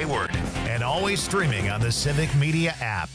Hayward, and always streaming on the Civic Media app.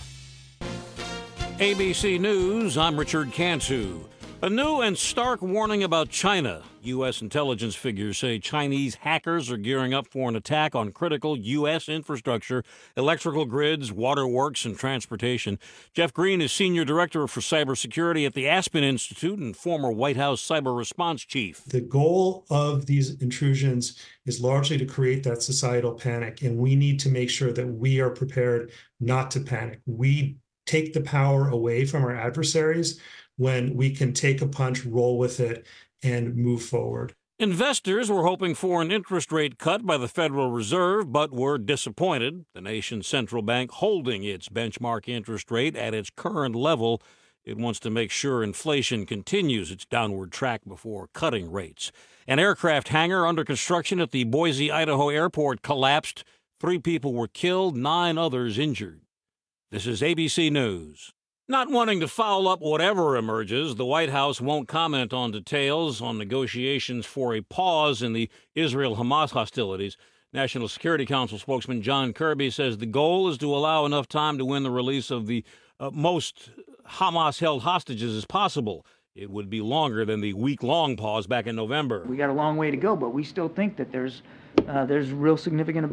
ABC News, I'm Richard Cantu. A new and stark warning about China. U.S. intelligence figures say Chinese hackers are gearing up for an attack on critical U.S. infrastructure, electrical grids, waterworks, and transportation. Jeff Green is Senior Director for Cybersecurity at the Aspen Institute and former White House cyber response chief. The goal of these intrusions is largely to create that societal panic, and we need to make sure that we are prepared not to panic. We take the power away from our adversaries when we can take a punch, roll with it, and move forward. Investors were hoping for an interest rate cut by the Federal Reserve, but were disappointed. The nation's central bank holding its benchmark interest rate at its current level. It wants to make sure inflation continues its downward track before cutting rates. An aircraft hangar under construction at the Boise, Idaho airport collapsed. 3 people were killed, 9 others injured. This is ABC News. Not wanting to foul up whatever emerges, the White House won't comment on details on negotiations for a pause in the Israel-Hamas hostilities. National Security Council spokesman John Kirby says the goal is to allow enough time to win the release of the most Hamas-held hostages as possible. It would be longer than the week-long pause back in November. We got a long way to go, but we still think that there's real significant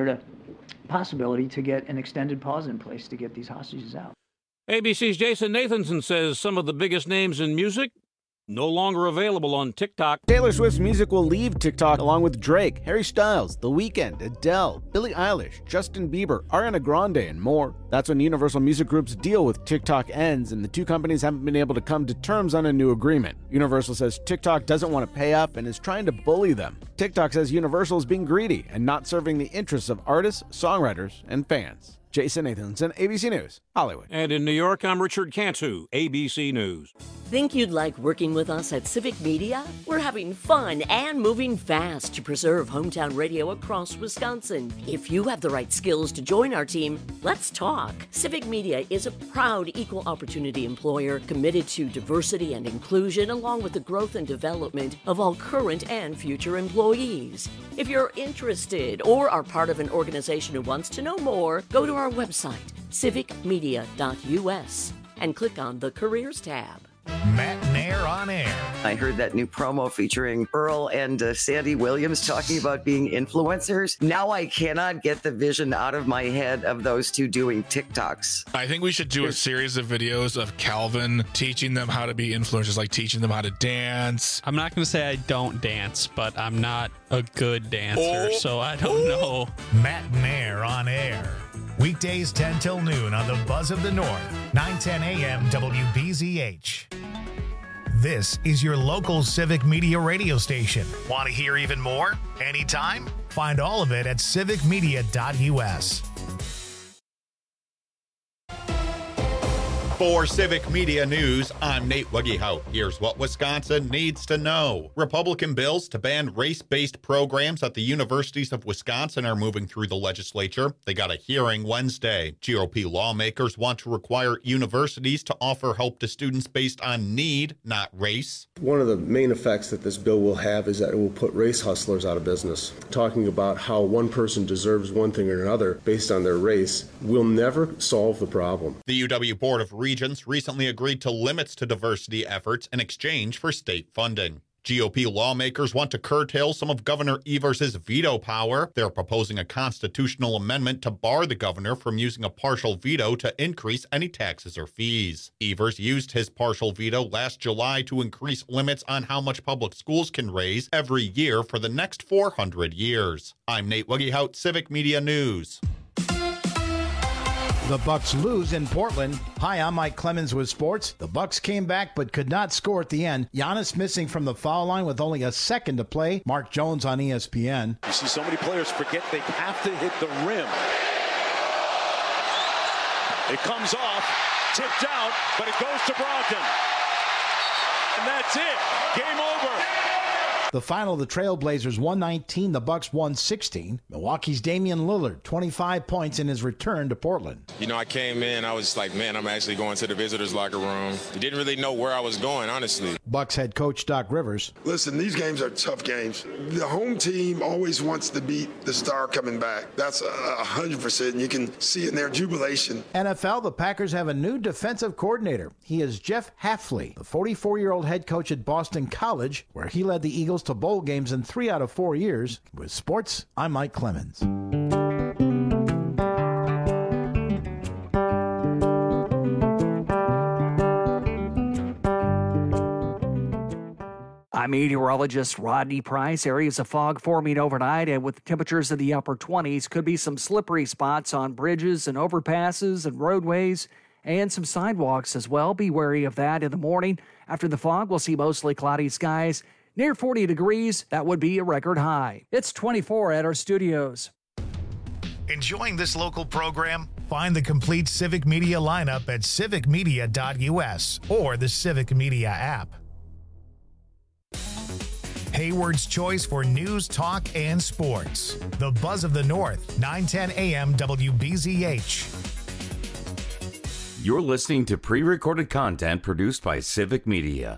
possibility to get an extended pause in place to get these hostages out. ABC's Jason Nathanson says some of the biggest names in music no longer available on TikTok. Taylor Swift's music will leave TikTok along with Drake, Harry Styles, The Weeknd, Adele, Billie Eilish, Justin Bieber, Ariana Grande, and more. That's when Universal Music Group's deal with TikTok ends, and the two companies haven't been able to come to terms on a new agreement. Universal says TikTok doesn't want to pay up and is trying to bully them. TikTok says Universal is being greedy and not serving the interests of artists, songwriters, and fans. Jason Nathanson, ABC News, Hollywood. And in New York, I'm Richard Cantu, ABC News. Think you'd like working with us at Civic Media? We're having fun and moving fast to preserve hometown radio across Wisconsin. If you have the right skills to join our team, let's talk. Civic Media is a proud equal opportunity employer committed to diversity and inclusion along with the growth and development of all current and future employees. If you're interested or are part of an organization who wants to know more, go to our website, civicmedia.us, and click on the Careers tab. Matt Nair on air. I heard that new promo featuring Earl and Sandy Williams talking about being influencers. Now I cannot get the vision out of my head of those two doing TikToks. I think we should do a series of videos of Calvin teaching them how to be influencers, like teaching them how to dance. I'm not going to say I don't dance, but I'm not a good dancer, so I don't know. Matt Nair on air. Weekdays 10 till noon on the Buzz of the North, 9:10 a.m. WBZH. This is your local Civic Media radio station. Want to hear even more? Anytime? Find all of it at civicmedia.us. For Civic Media News, I'm Nate Wuggehout. Here's what Wisconsin needs to know. Republican bills to ban race-based programs at the universities of Wisconsin are moving through the legislature. They got a hearing Wednesday. GOP lawmakers want to require universities to offer help to students based on need, not race. One of the main effects that this bill will have is that it will put race hustlers out of business. Talking about how one person deserves one thing or another based on their race will never solve the problem. The UW Board of Regents recently agreed to limits to diversity efforts in exchange for state funding. GOP lawmakers want to curtail some of Governor Evers' veto power. They're proposing a constitutional amendment to bar the governor from using a partial veto to increase any taxes or fees. Evers used his partial veto last July to increase limits on how much public schools can raise every year for the next 400 years. I'm Nate Wuggehout, Civic Media News. The Bucks lose in Portland. Hi, I'm Mike Clemens with sports. The Bucks came back but could not score at the end. Giannis missing from the foul line with only a second to play. Mark Jones on ESPN. You see so many players forget they have to hit the rim. It comes off, tipped out, but it goes to Brogdon. And that's it. Game over. The final, the Trailblazers 119, the Bucks 116. Milwaukee's Damian Lillard, 25 points in his return to Portland. You know, I came in, I was like, man, I'm actually going to the visitors' locker room. Didn't really know where I was going, honestly. Bucks head coach Doc Rivers. Listen, these games are tough games. The home team always wants to beat the star coming back. That's 100%. You can see it in their jubilation. NFL, the Packers have a new defensive coordinator. He is Jeff Hafley, the 44-year-old head coach at Boston College, where he led the Eagles to bowl games in 3 out of 4 years. With sports, I'm Mike Clemens. I'm meteorologist Rodney Price. Areas of fog forming overnight, and with temperatures in the upper 20s, could be some slippery spots on bridges and overpasses and roadways and some sidewalks as well. Be wary of that in the morning. After the fog, we'll see mostly cloudy skies. Near 40 degrees, that would be a record high. It's 24 at our studios. Enjoying this local program? Find the complete Civic Media lineup at civicmedia.us or the Civic Media app. Hayward's choice for news, talk, and sports. The Buzz of the North, 910 AM WBZH. You're listening to pre-recorded content produced by Civic Media.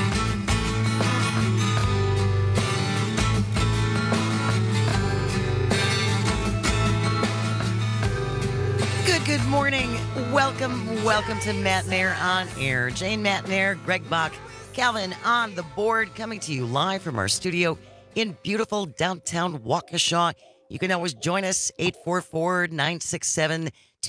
Good morning. Welcome to Matt Nair on Air. Jane Matt Nair, Greg Bach, Calvin on the board, coming to you live from our studio in beautiful downtown Waukesha. You can always join us, 844-967-2789,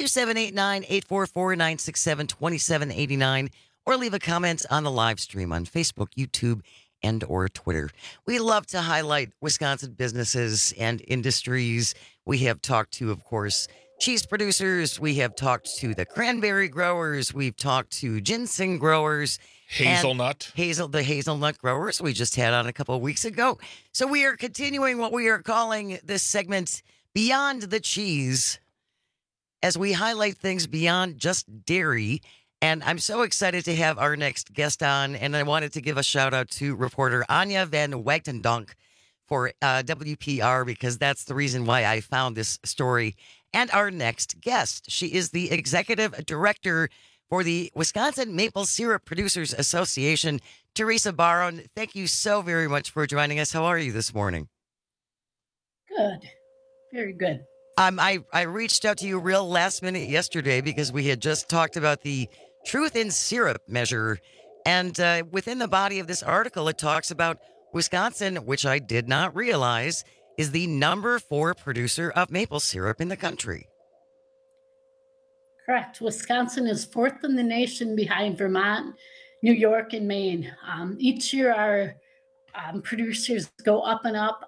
844-967-2789, or leave a comment on the live stream on Facebook, YouTube, and or Twitter. We love to highlight Wisconsin businesses and industries. We have talked to, of course, cheese producers. We have talked to the cranberry growers. We've talked to ginseng growers. Hazelnut. The hazelnut growers we just had on a couple of weeks ago. So we are continuing what we are calling this segment Beyond the Cheese, as we highlight things beyond just dairy. And I'm so excited to have our next guest on. And I wanted to give a shout out to reporter Anya van Wagtendonk for WPR, because that's the reason why I found this story. And our next guest, she is the executive director for the Wisconsin Maple Syrup Producers Association, Teresa Baron. Thank you so very much for joining us. How are you this morning? Good. Very good. I reached out to you real last minute yesterday because we had just talked about the Truth in Syrup measure. And within the body of this article, it talks about Wisconsin, which I did not realize is the number 4 producer of maple syrup in the country. Correct. Wisconsin is 4th in the nation behind Vermont, New York, and Maine. Each year our producers go up and up.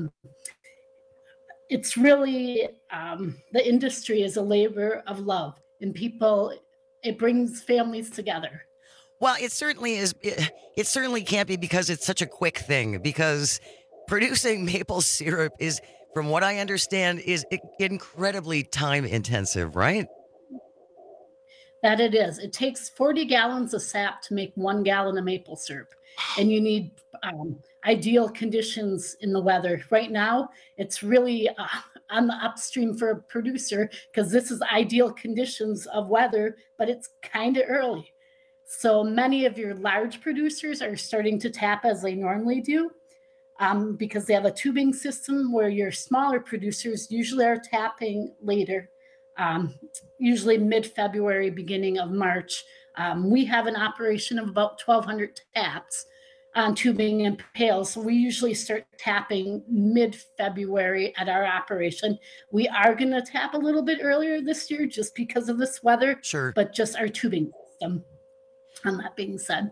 It's really, the industry is a labor of love, and people, it brings families together. Well, it certainly is. It certainly can't be because it's such a quick thing, because producing maple syrup is, from what I understand, is incredibly time intensive, right? That it is. It takes 40 gallons of sap to make 1 gallon of maple syrup. And you need ideal conditions in the weather. Right now, it's really on the upstream for a producer because this is ideal conditions of weather, but it's kind of early. So many of your large producers are starting to tap as they normally do. Because they have a tubing system, where your smaller producers usually are tapping later, usually mid-February, beginning of March. We have an operation of about 1,200 taps on tubing and pails. So we usually start tapping mid-February at our operation. We are going to tap a little bit earlier this year just because of this weather, sure, but just our tubing system. And that being said,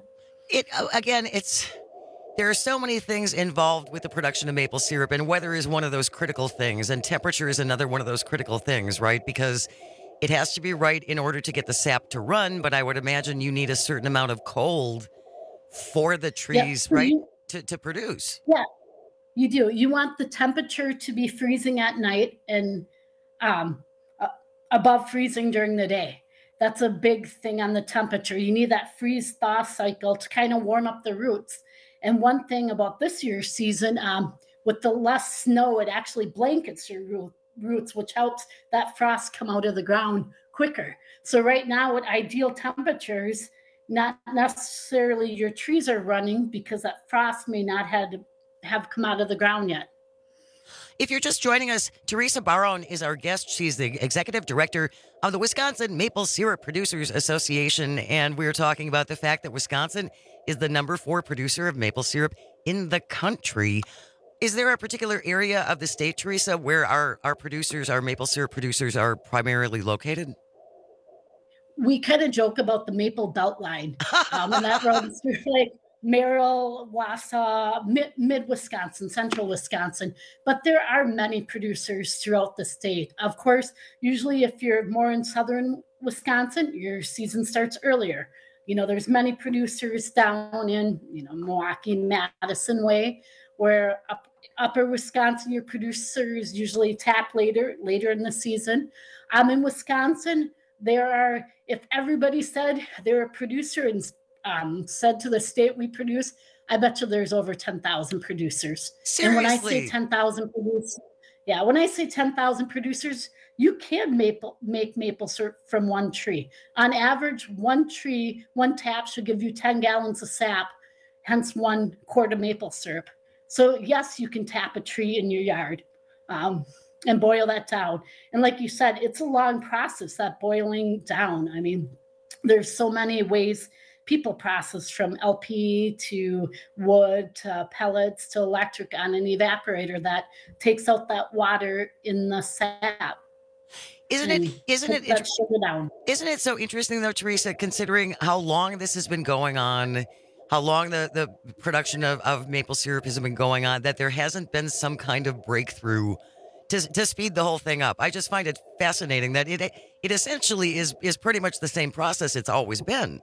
there are so many things involved with the production of maple syrup, and weather is one of those critical things, and temperature is another one of those critical things, right? Because it has to be right in order to get the sap to run, but I would imagine you need a certain amount of cold for the trees, right, to produce. Yeah, you do. You want the temperature to be freezing at night and above freezing during the day. That's a big thing on the temperature. You need that freeze-thaw cycle to kind of warm up the roots. And one thing about this year's season, with the less snow, it actually blankets your roots, which helps that frost come out of the ground quicker. So right now at ideal temperatures, not necessarily your trees are running because that frost may not have come out of the ground yet. If you're just joining us, Teresa Barone is our guest. She's the executive director of the Wisconsin Maple Syrup Producers Association, and we're talking about the fact that Wisconsin is the number 4 producer of maple syrup in the country. Is there a particular area of the state, Teresa, where our maple syrup producers are primarily located? We kind of joke about the Maple Belt Line, and that runs through like Merrill, Wausau, mid-Wisconsin, central Wisconsin. But there are many producers throughout the state. Of course, usually if you're more in southern Wisconsin, your season starts earlier. There's many producers down in, Milwaukee, Madison way, where upper Wisconsin, your producers usually tap later in the season. In Wisconsin, if everybody said they're a producer and said to the state we produce, I bet you there's over 10,000 producers. Seriously? And when I say 10,000 producers, you can make maple syrup from one tree. On average, one tap should give you 10 gallons of sap, hence 1 quart of maple syrup. So yes, you can tap a tree in your yard and boil that down. And like you said, it's a long process, that boiling down. I mean, there's so many ways people process, from LP to wood to pellets to electric on an evaporator that takes out that water in the sap. Isn't it so interesting though, Teresa, considering how long this has been going on, how long the production of maple syrup has been going on, that there hasn't been some kind of breakthrough to speed the whole thing up? I just find it fascinating that it essentially is pretty much the same process it's always been.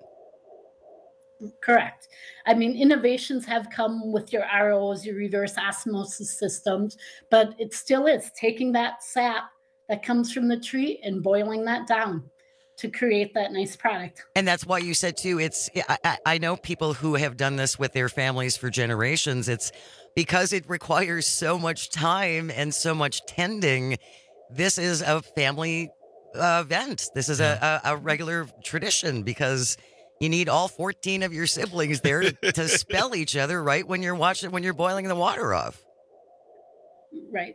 Correct. I mean, innovations have come with your ROs, your reverse osmosis systems, but it still is taking that sap that comes from the tree and boiling that down to create that nice product. And that's why you said too, I know people who have done this with their families for generations. It's because it requires so much time and so much tending. This is a family event. This is a regular tradition because you need all 14 of your siblings there to spell each other right when you're boiling the water off. Right.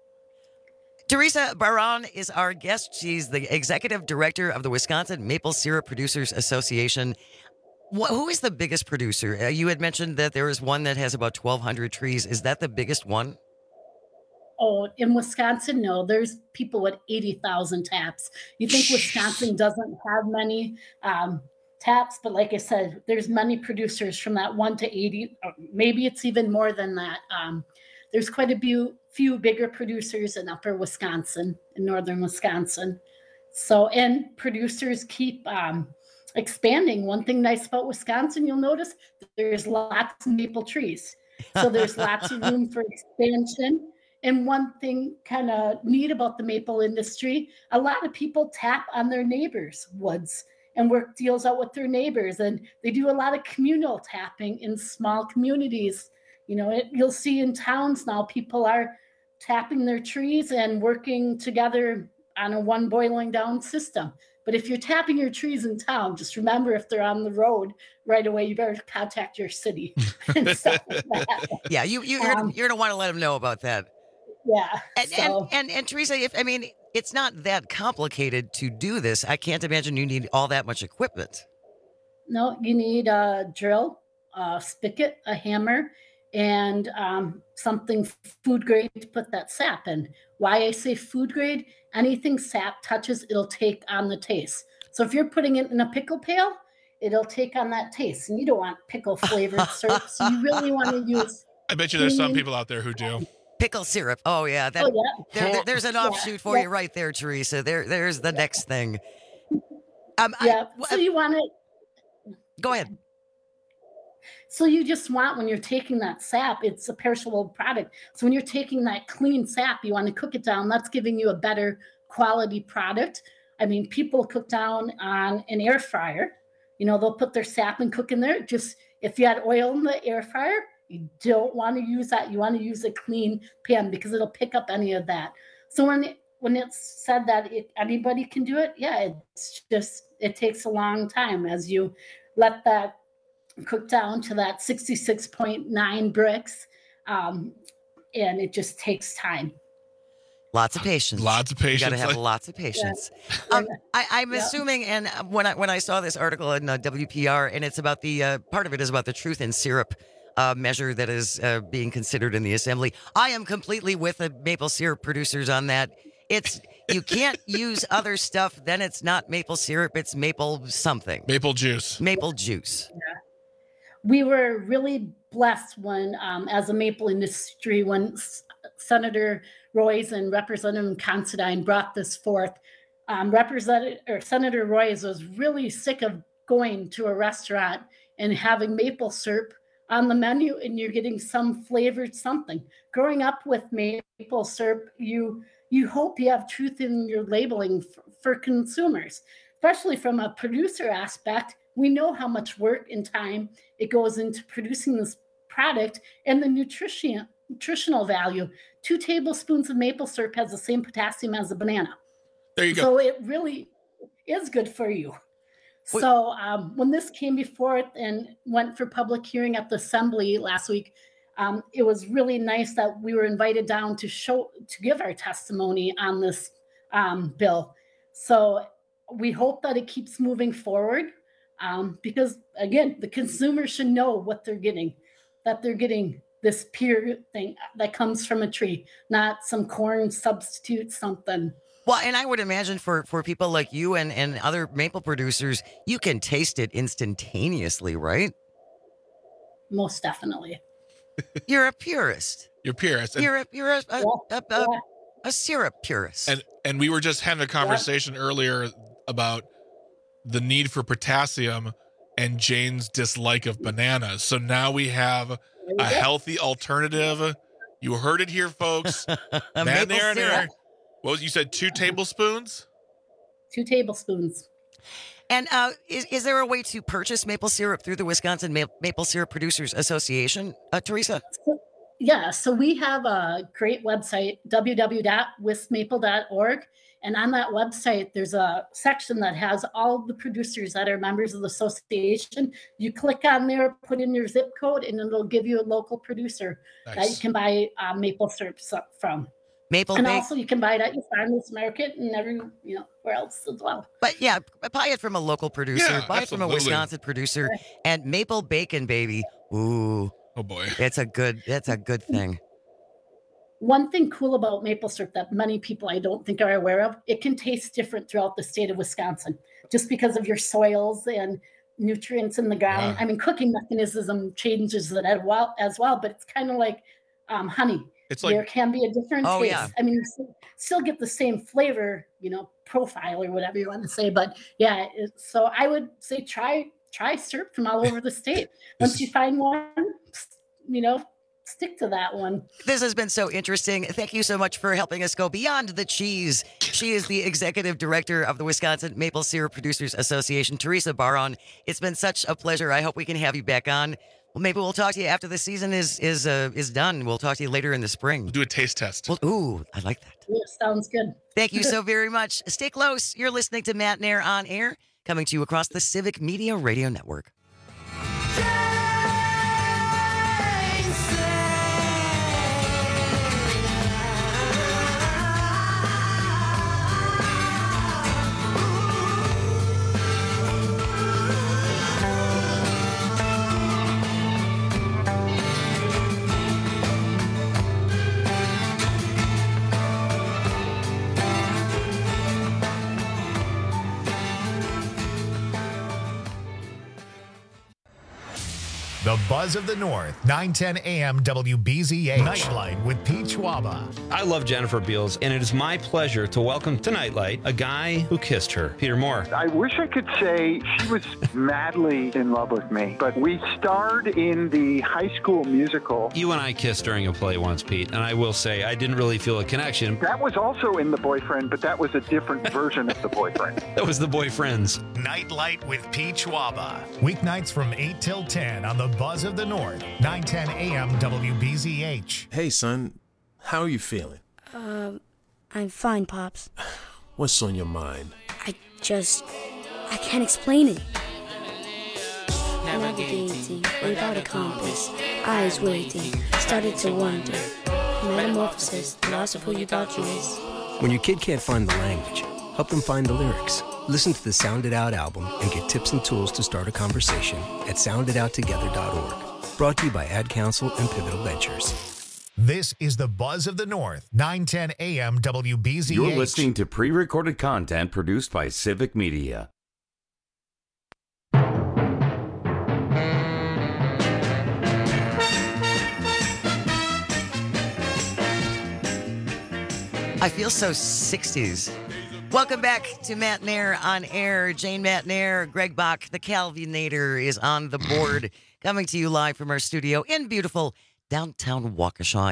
Teresa Barone is our guest. She's the executive director of the Wisconsin Maple Syrup Producers Association. Who is the biggest producer? You had mentioned that there is one that has about 1,200 trees. Is that the biggest one? Oh, in Wisconsin, no. There's people with 80,000 taps. You think Wisconsin doesn't have many taps, but like I said, there's many producers from that 1 to 80, or maybe it's even more than that. There's quite a few bigger producers in upper Wisconsin, in northern Wisconsin. So, and producers keep expanding. One thing nice about Wisconsin, you'll notice there's lots of maple trees. So there's lots of room for expansion. And one thing kind of neat about the maple industry, a lot of people tap on their neighbors' woods and work deals out with their neighbors. And they do a lot of communal tapping in small communities. You'll see in towns now, people are tapping their trees and working together on a one boiling down system. But if you're tapping your trees in town, just remember, if they're on the road right away, you better contact your city and stuff like that. Yeah, you're going to want to let them know about that. Yeah. And Teresa, it's not that complicated to do this. I can't imagine you need all that much equipment. No, you need a drill, a spigot, a hammer, and something food grade to put that sap in. Why I say food grade, anything sap touches, it'll take on the taste. So if you're putting it in a pickle pail, it'll take on that taste. And you don't want pickle flavored syrup. So you really want to use. I bet you there's some people out there who do. Pickle syrup. Oh, yeah. There's an offshoot for you right there, Teresa. There's the next thing. So you want it. Go ahead. So you just want, when you're taking that sap, it's a perishable product. So when you're taking that clean sap, you want to cook it down. That's giving you a better quality product. I mean, people cook down on an air fryer. They'll put their sap and cook in there. Just if you had oil in the air fryer, You don't want to use that. You want to use a clean pan because it'll pick up any of that. So when it's said that anybody can do it, yeah, it takes a long time as you let that cook down to that 66.9 bricks, and it just takes time. Lots of patience. Lots of patience. You got to have lots of patience. Yeah. I'm assuming, and when I saw this article in WPR, and it's about the part of it is about the truth in syrup measure that is being considered in the assembly. I am completely with the maple syrup producers on that. You can't use other stuff, then it's not maple syrup, it's maple something. Maple juice. Maple juice. Yeah. We were really blessed when, as a maple industry, when Senator Royce and Representative Considine brought this forth. Senator Royce was really sick of going to a restaurant and having maple syrup on the menu, and you're getting some flavored something. Growing up with maple syrup, you hope you have truth in your labeling for consumers, especially from a producer aspect. We know how much work and time it goes into producing this product and the nutritional value. 2 tablespoons of maple syrup has the same potassium as a banana. There you go. So it really is good for you. So when this came before it and went for public hearing at the Assembly last week, it was really nice that we were invited down to give our testimony on this bill. So we hope that it keeps moving forward because, again, the consumer should know what they're getting, that they're getting this pure thing that comes from a tree, not some corn substitute something. Well, and I would imagine for people like you and other maple producers, you can taste it instantaneously, right? Most definitely. You're a purist. You're purist. You're a syrup purist. And we were just having a conversation earlier about the need for potassium and Jane's dislike of bananas. So now we have a healthy alternative. You heard it here, folks. Maple syrup. What was you said? 2 tablespoons? 2 tablespoons. And is there a way to purchase maple syrup through the Wisconsin Maple Syrup Producers Association, Teresa? So we have a great website, www.wismaple.org. And on that website, there's a section that has all the producers that are members of the association. You click on there, put in your zip code, and it'll give you a local producer that you can buy maple syrup from. Also you can buy it at your farmers market and everywhere else as well. But yeah, buy it from a local producer, buy it from a Wisconsin producer, and Maple Bacon, baby. Ooh. Oh boy. That's a good thing. One thing cool about maple syrup that many people I don't think are aware of, it can taste different throughout the state of Wisconsin just because of your soils and nutrients in the ground. Yeah. I mean, cooking mechanism changes that as well, but it's kind of like honey. It's like, there can be a different taste. Yeah. I mean, you still get the same flavor, profile or whatever you want to say. But yeah, so I would say try syrup from all over the state. Once you find one, stick to that one. This has been so interesting. Thank you so much for helping us go beyond the cheese. She is the executive director of the Wisconsin Maple Syrup Producers Association, Teresa Baron. It's been such a pleasure. I hope we can have you back on. Well, maybe we'll talk to you after the season is done. We'll talk to you later in the spring. We'll do a taste test. Ooh, I like that. Yeah, sounds good. Thank you so very much. Stay close. You're listening to Matt Nair on Air, coming to you across the Civic Media Radio Network. The Buzz of the North, 910 AM WBZH. Nightlight with Pete Schwaba. I love Jennifer Beals, and it is my pleasure to welcome to Nightlight a guy who kissed her, Peter Moore. I wish I could say she was madly in love with me, but we starred in the High School Musical. You and I kissed during a play once, Pete, and I will say I didn't really feel a connection. That was also in The Boyfriend, but that was a different version of The Boyfriend. That was The Boyfriends. Nightlight with Pete Schwaba. Weeknights from 8 till 10 on the buzz of the North, 910 AM WBZH. Hey, son. How are you feeling? I'm fine, Pops. What's on your mind? I can't explain it. Navigating without a compass, eyes waiting, started to wonder. Metamorphosis, the loss of who you thought you was. When your kid can't find the language, help them find the lyrics. Listen to the Sound It Out album and get tips and tools to start a conversation at sounditouttogether.org. Brought to you by Ad Council and Pivotal Ventures. This is the buzz of the North, 910 AM WBZH. You're listening to pre-recorded content produced by Civic Media. I feel so 60s. Welcome back to Matt Nair on Air. Jane Matt Nair, Greg Bach, the Calvinator is on the board, coming to you live from our studio in beautiful downtown Waukesha.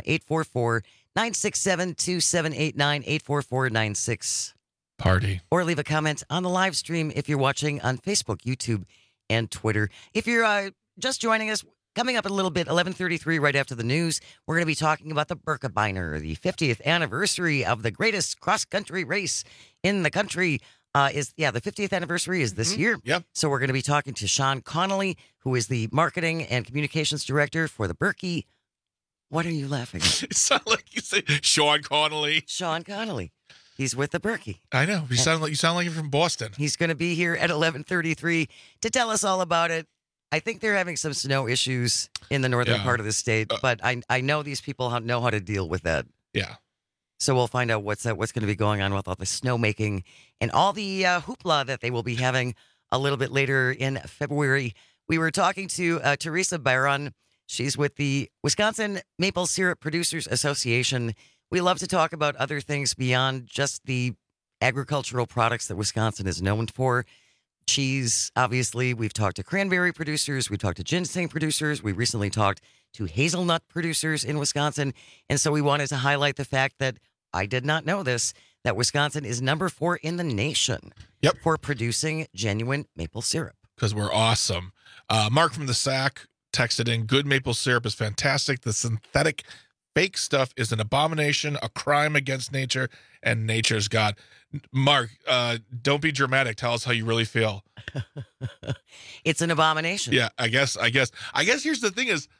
844-967-2789, 844-96. Party. Or leave a comment on the live stream if you're watching on Facebook, YouTube, and Twitter. If you're just joining us, coming up in a little bit, 11:33, right after the news, we're going to be talking about the Birkebeiner, the 50th anniversary of the greatest cross-country race in the country. The 50th anniversary is this year. Yep. So we're going to be talking to Sean Connolly, who is the marketing and communications director for the Berkey. What are you laughing at? It sounded like you said Sean Connolly. Sean Connolly. He's with the Berkey. I know. You sound like you're from Boston. He's going to be here at 11:33 to tell us all about it. I think they're having some snow issues in the northern part of the state, but I know these people know how to deal with that. Yeah. So we'll find out what's going to be going on with all the snowmaking and all the hoopla that they will be having a little bit later in February. We were talking to Teresa Byron. She's with the Wisconsin Maple Syrup Producers Association. We love to talk about other things beyond just the agricultural products that Wisconsin is known for. Cheese, obviously. We've talked to cranberry producers. We've talked to ginseng producers. We recently talked to hazelnut producers in Wisconsin. And so we wanted to highlight the fact that I did not know this, that Wisconsin is number 4 in the nation for producing genuine maple syrup. Because we're awesome. Mark from the Sack texted in, good maple syrup is fantastic. The synthetic fake stuff is an abomination, a crime against nature, and nature's God. Mark, don't be dramatic. Tell us how you really feel. It's an abomination. Yeah, I guess here's the thing is,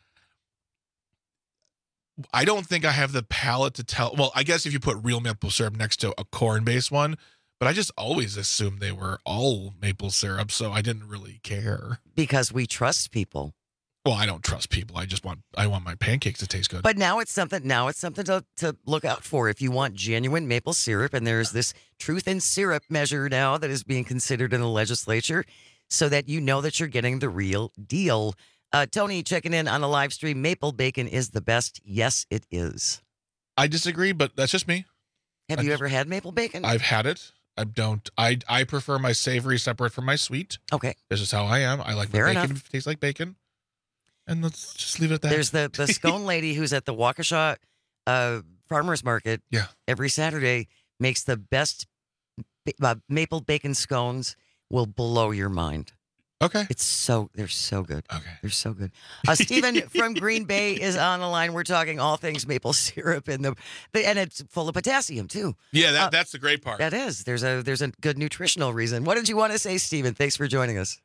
I don't think I have the palate to tell. Well, I guess if you put real maple syrup next to a corn-based one, but I just always assumed they were all maple syrup, so I didn't really care. Because we trust people. Well, I don't trust people. I want my pancakes to taste good. But now it's something to look out for if you want genuine maple syrup. And there's this truth in syrup measure now that is being considered in the legislature so that you know that you're getting the real deal. Tony checking in on the live stream. Maple bacon is the best. Yes, it is. I disagree, but that's just me. Have you ever had maple bacon? I've had it. I prefer my savory separate from my sweet. Okay. This is how I am. I like my bacon if it tastes like bacon. And let's just leave it at that. There's the scone lady who's at the Waukesha Farmers Market every Saturday, makes the best maple bacon scones, will blow your mind. Okay. They're so good. Okay. They're so good. Stephen from Green Bay is on the line. We're talking all things maple syrup and it's full of potassium too. Yeah, that's the great part. That is. There's a good nutritional reason. What did you want to say, Stephen? Thanks for joining us.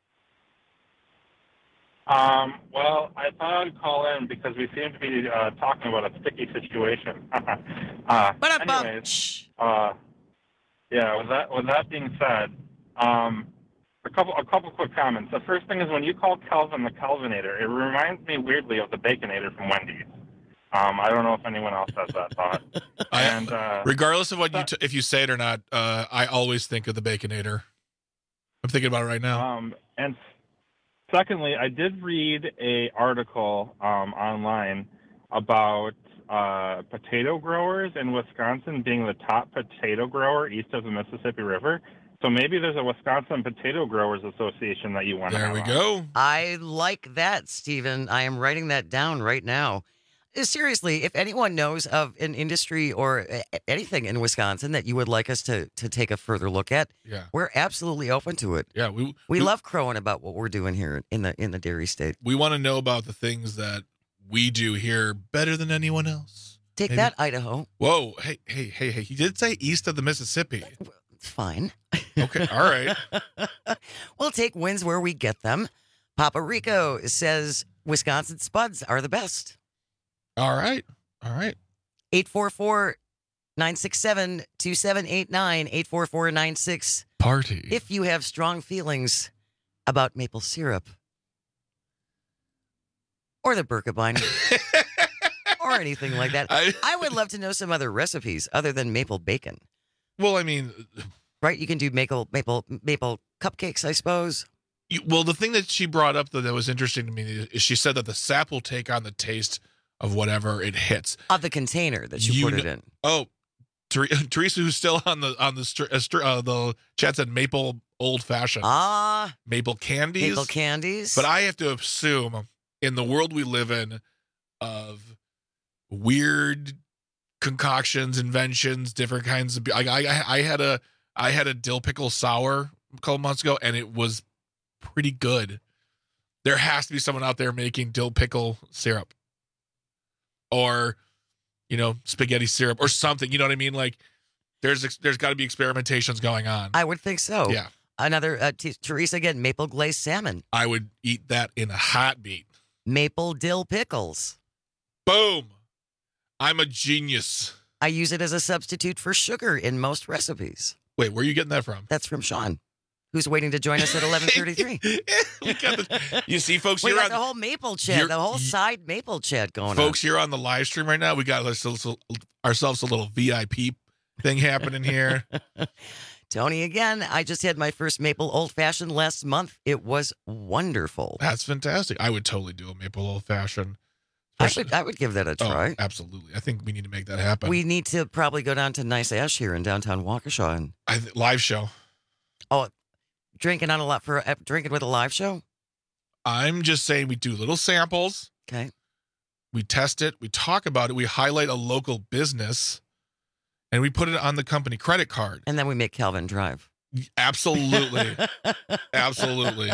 Well, I thought I'd call in because we seem to be talking about a sticky situation. Anyways, with that being said, a couple quick comments. The first thing is when you call Calvin the Calvinator, it reminds me weirdly of the Baconator from Wendy's. I don't know if anyone else has that thought. And regardless of what if you say it or not, I always think of the Baconator. I'm thinking about it right now. And secondly, I did read an article online about potato growers in Wisconsin being the top potato grower east of the Mississippi River. So maybe there's a Wisconsin Potato Growers Association that you want to have. There we go. I like that, Stephen. I am writing that down right now. seriously, if anyone knows of an industry or anything in Wisconsin that you would like us to take a further look at, we're absolutely open to it. Yeah, we love crowing about what we're doing here in the dairy state. We want to know about the things that we do here better than anyone else. Take that, Idaho. Whoa, hey! He did say east of the Mississippi. It's fine. Okay, all right. We'll take wins where we get them. Papa Rico says Wisconsin spuds are the best. All right. 844-967-2789, 844-96 Party. If you have strong feelings about maple syrup or the Birkebeiner or anything like that. I would love to know some other recipes other than maple bacon. Well, I mean, right? You can do maple cupcakes, I suppose. Well, the thing that she brought up that was interesting to me is she said that the sap will take on the taste of whatever it hits of the container that you put it in. Oh, Teresa, who's still on the chat, said maple old fashioned. Maple candies. Maple candies. But I have to assume in the world we live in of weird concoctions, inventions, different kinds of. I had a dill pickle sour a couple months ago, and it was pretty good. There has to be someone out there making dill pickle syrup, or spaghetti syrup or something. You know what I mean? Like there's got to be experimentations going on. I would think so. Yeah. Another Teresa again, maple glazed salmon. I would eat that in a heartbeat. Maple dill pickles. Boom. I'm a genius. I use it as a substitute for sugar in most recipes. Wait, where are you getting that from? That's from Sean, who's waiting to join us at 11:33. You see, folks, we got the whole maple chat, the whole side maple chat going on. Folks, here on the live stream right now, we got ourselves a little VIP thing happening here. Tony, again, I just had my first maple old fashioned last month. It was wonderful. That's fantastic. I would totally do a maple old fashioned. I would give that a try. Oh, absolutely. I think we need to make that happen. We need to probably go down to Nice Ash here in downtown Waukesha and live show. Oh, drinking with a live show? I'm just saying we do little samples. Okay. We test it. We talk about it. We highlight a local business, and we put it on the company credit card. And then we make Calvin drive. Absolutely. Absolutely.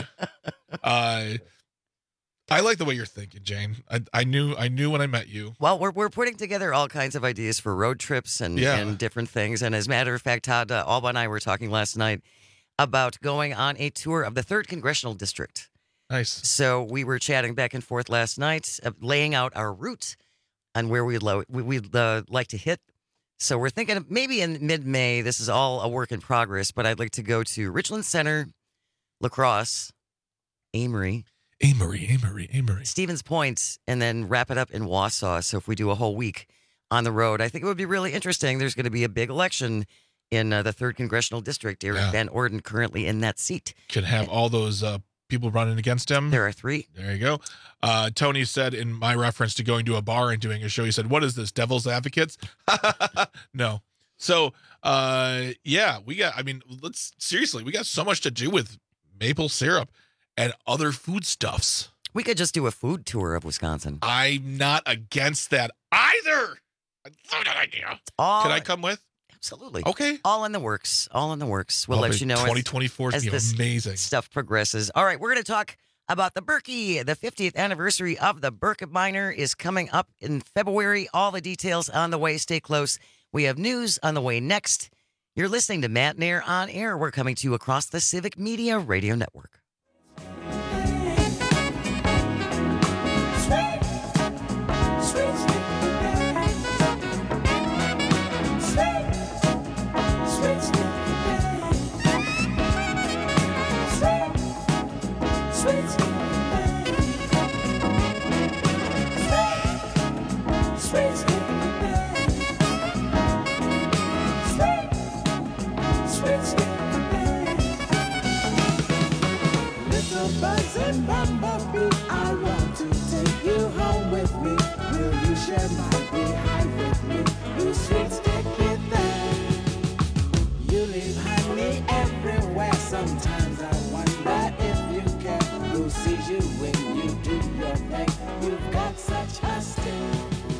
I like the way you're thinking, Jane. I knew when I met you. Well, we're putting together all kinds of ideas for road trips and different things. And as a matter of fact, Todd Alba and I were talking last night about going on a tour of the 3rd Congressional District. Nice. So we were chatting back and forth last night, laying out our route on where we'd like to hit. So we're thinking of maybe in mid-May. This is all a work in progress, but I'd like to go to Richland Center, La Crosse, Amory, Stevens Point, and then wrap it up in Wausau. So if we do a whole week on the road, I think it would be really interesting. There's going to be a big election in the 3rd Congressional District. Eric Van Orden currently in that seat. Can have all those people running against him. There are 3. There you go. Tony said in my reference to going to a bar and doing a show, he said, "What is this, Devil's Advocates?" No. So, we got so much to do with maple syrup and other foodstuffs. We could just do a food tour of Wisconsin. I'm not against that either. I love that idea. Can I come with? Absolutely. Okay. All in the works. We'll let you know 2024 is as amazing. Stuff progresses. All right, we're going to talk about the Berkey. The 50th anniversary of the Birkebeiner is coming up in February. All the details on the way. Stay close. We have news on the way next. You're listening to Matt Nair on Air. We're coming to you across the Civic Media Radio Network. Sometimes I wonder if you care who sees you when you do your thing. You've got such a sting.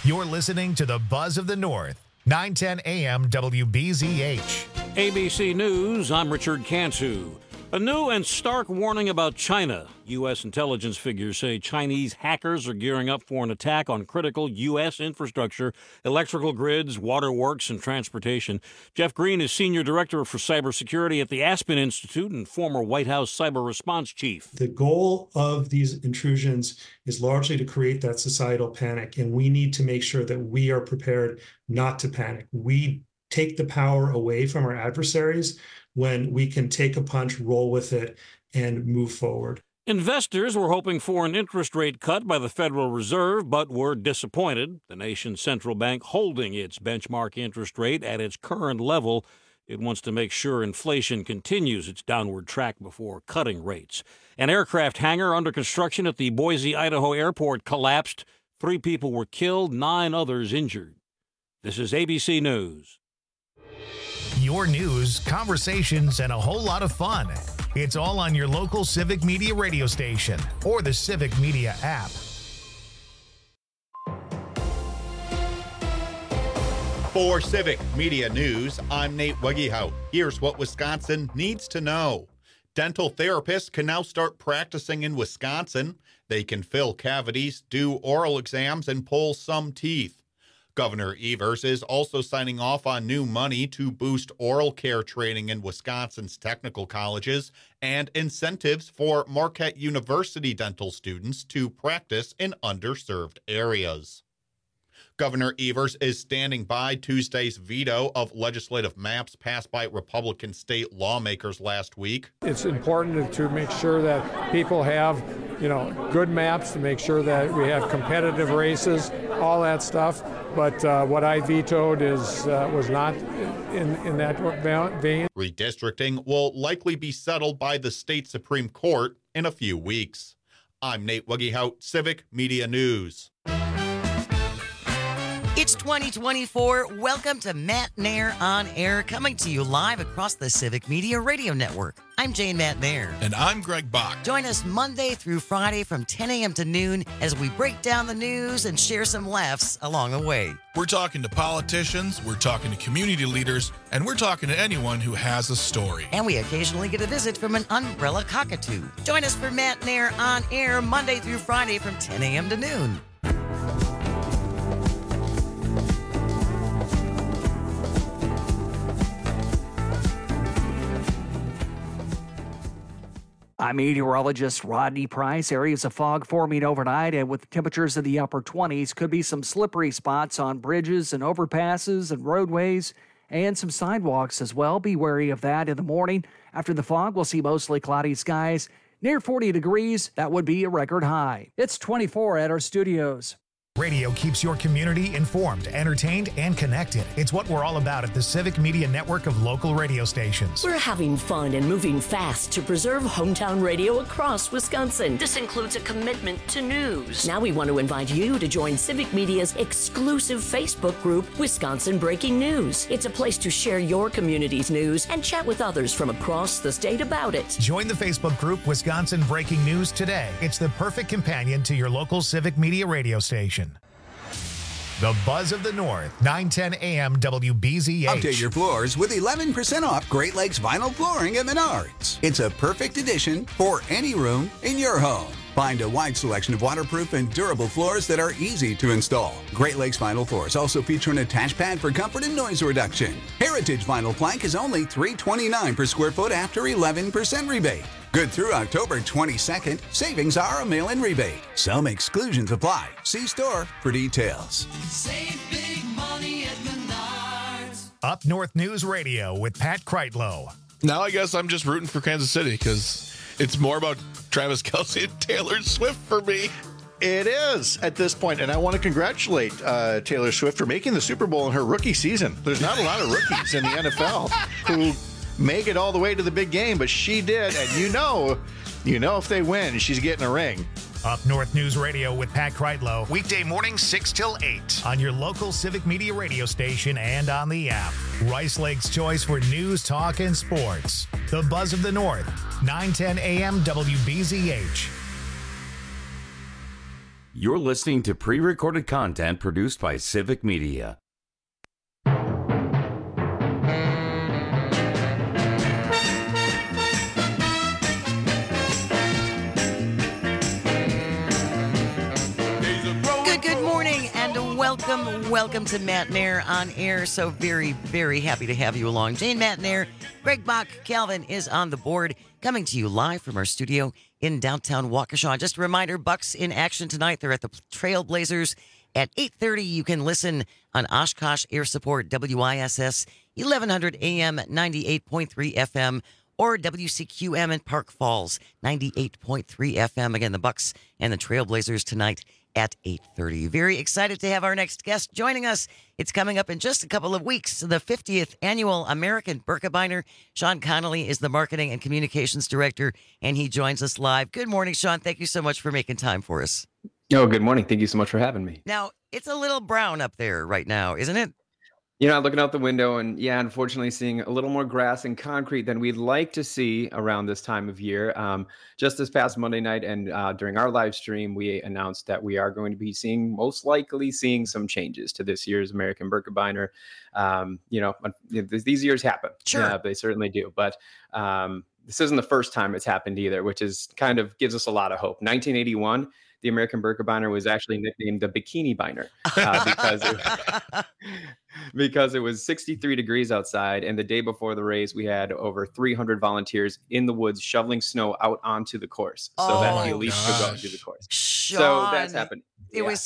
You're listening to the Buzz of the North, 910 AM WBZH. ABC News, I'm Richard Cantu. A new and stark warning about China. U.S. intelligence figures say Chinese hackers are gearing up for an attack on critical U.S. infrastructure, electrical grids, waterworks, and transportation. Jeff Green is Senior Director for Cybersecurity at the Aspen Institute and former White House Cyber Response Chief. The goal of these intrusions is largely to create that societal panic, and we need to make sure that we are prepared not to panic. We take the power away from our adversaries when we can take a punch, roll with it, and move forward. Investors were hoping for an interest rate cut by the Federal Reserve, but were disappointed. The nation's central bank holding its benchmark interest rate at its current level. It wants to make sure inflation continues its downward track before cutting rates. An aircraft hangar under construction at the Boise, Idaho airport collapsed. 3 people were killed, 9 others injured. This is ABC News. Your news, conversations, and a whole lot of fun. It's all on your local Civic Media radio station or the Civic Media app. For Civic Media News, I'm Nate Wegehout. Here's what Wisconsin needs to know. Dental therapists can now start practicing in Wisconsin. They can fill cavities, do oral exams, and pull some teeth. Governor Evers is also signing off on new money to boost oral care training in Wisconsin's technical colleges and incentives for Marquette University dental students to practice in underserved areas. Governor Evers is standing by Tuesday's veto of legislative maps passed by Republican state lawmakers last week. It's important to make sure that people have, good maps, to make sure that we have competitive races, all that stuff. But what I vetoed was not in that vein. Redistricting will likely be settled by the state Supreme Court in a few weeks. I'm Nate Wegehout, Civic Media News. It's 2024. Welcome to Matt Nair on Air, coming to you live across the Civic Media Radio Network. I'm Jane Matt Nair. And I'm Greg Bach. Join us Monday through Friday from 10 a.m. to noon as we break down the news and share some laughs along the way. We're talking to politicians, we're talking to community leaders, and we're talking to anyone who has a story. And we occasionally get a visit from an umbrella cockatoo. Join us for Matt Nair on Air Monday through Friday from 10 a.m. to noon. I'm meteorologist Rodney Price. Areas of fog forming overnight, and with temperatures in the upper 20s, could be some slippery spots on bridges and overpasses and roadways and some sidewalks as well. Be wary of that in the morning. After the fog, we'll see mostly cloudy skies. Near 40 degrees, that would be a record high. It's 24 at our studios. Radio keeps your community informed, entertained, and connected. It's what we're all about at the Civic Media network of local radio stations. We're having fun and moving fast to preserve hometown radio across Wisconsin. This includes a commitment to news. Now we want to invite you to join Civic Media's exclusive Facebook group, Wisconsin Breaking News. It's a place to share your community's news and chat with others from across the state about it. Join the Facebook group Wisconsin Breaking News today. It's the perfect companion to your local Civic Media radio station. The Buzz of the North, 910 AM WBZH. Update your floors with 11% off Great Lakes vinyl flooring at Menards. It's a perfect addition for any room in your home. Find a wide selection of waterproof and durable floors that are easy to install. Great Lakes vinyl floors also feature an attached pad for comfort and noise reduction. Heritage vinyl plank is only $329 per square foot after 11% rebate. Good through October 22nd. Savings are a mail-in rebate. Some exclusions apply. See store for details. Save big money at Menards. Up North News Radio with Pat Kreitlow. Now I guess I'm just rooting for Kansas City because it's more about Travis Kelce and Taylor Swift for me. It is at this point, and I want to congratulate Taylor Swift for making the Super Bowl in her rookie season. There's not a lot of rookies in the NFL who make it all the way to the big game, but she did, and you know if they win, she's getting a ring. Up North News Radio with Pat Kreitlow, weekday mornings 6 till 8 on your local Civic Media radio station and on the app. Rice Lake's choice for news, talk, and sports. The Buzz of the North, 910 AM WBZH. You're listening to pre-recorded content produced by Civic Media. Good morning and welcome to Matt Nair on air. So very, very happy to have you along. Jane Matt Nair, Greg Bach, Calvin is on the board, coming to you live from our studio in downtown Waukesha. Just a reminder, Bucks in action tonight. They're at the Trailblazers at 8:30. You can listen on Oshkosh Air Support, WISS 1100 AM, 98.3 FM, or WCQM in Park Falls, 98.3 FM. Again, the Bucks and the Trailblazers tonight at 8:30. Very excited to have our next guest joining us. It's coming up in just a couple of weeks, the 50th annual American Birkebeiner. Sean Connolly is the Marketing and Communications Director, and he joins us live. Good morning, Sean. Thank you so much for making time for us. Oh, good morning. Thank you so much for having me. Now, it's a little brown up there right now, isn't it? You know, looking out the window and, yeah, unfortunately seeing a little more grass and concrete than we'd like to see around this time of year. Just this past Monday night and during our live stream, we announced that we are going to be most likely seeing some changes to this year's American Birkebeiner. These years happen. Sure. Yeah, they certainly do. But this isn't the first time it's happened either, which is kind of gives us a lot of hope. 1981. The American Birkebeiner was actually nicknamed the Bikini Beiner because it was 63 degrees outside. And the day before the race, we had over 300 volunteers in the woods shoveling snow out onto the course so that the elites could go onto the course. Sean, so that's happened. It was